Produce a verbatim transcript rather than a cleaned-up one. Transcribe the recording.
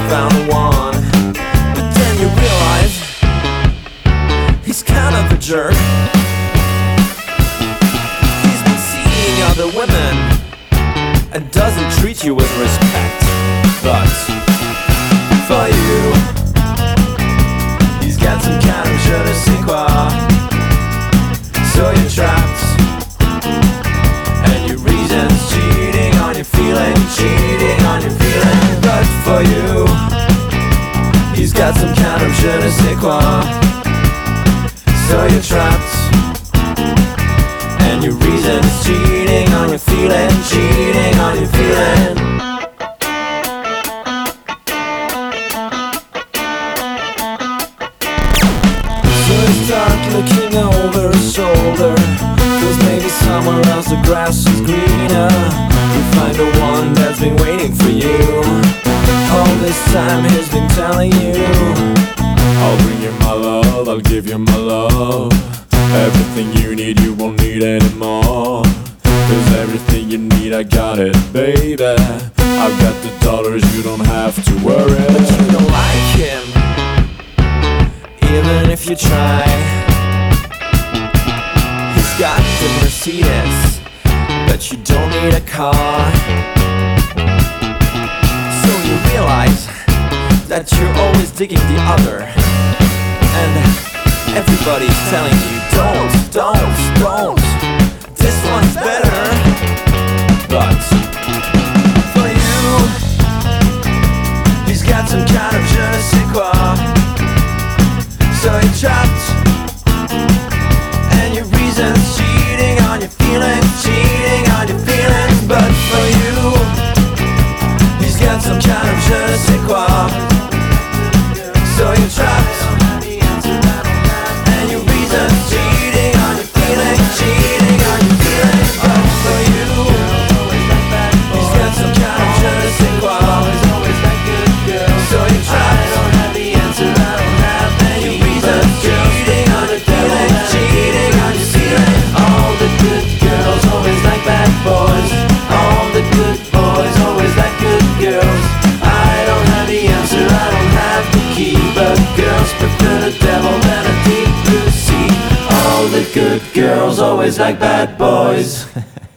found the one. But then you realize he's kind of a jerk. He's been seeing other women and doesn't treat you with respect. But for you, he's got some kind of je ne sais quoi. So you're trapped, and your reason's cheating on your feeling, cheating on your feeling. But for you, he's got some kind of je ne sais quoi. So you're trapped, and your reason's cheating on your feeling, cheating on your feeling. So you start looking over his shoulder, 'cause maybe somewhere else the grass is greener. You find the one that's been waiting for you. All this time he's been telling you, I'll bring you my love, I'll give you my love. Everything you need, you won't need anymore. 'Cause everything you need, I got it, baby. I've got the dollars, you don't have to worry. but you don't like him, even if you try. He's got the Mercedes, but you don't need a car. So you realize that you're always digging the other, and everybody's telling you, don't, don't, don't, this one's better. But for you, he's got some kind of je ne sais quoi. So you're trapped, and your reason's cheating on your feelings, cheating on your feelings. But for you, he's got some kind of je ne sais quoi. So you're trapped, and your reason's cheating on your feelings, cheating on your feelings. But for you, he's got some kind of je ne sais quoi. So you're trapped, and your reason's cheating on your feelings, cheating on your feelings. All the good girls always like bad boys. All the good boys always like good girls. I don't have the answer, I don't have the key, but girls prefer the devil than a deep blue sea. All the good girls always like bad boys.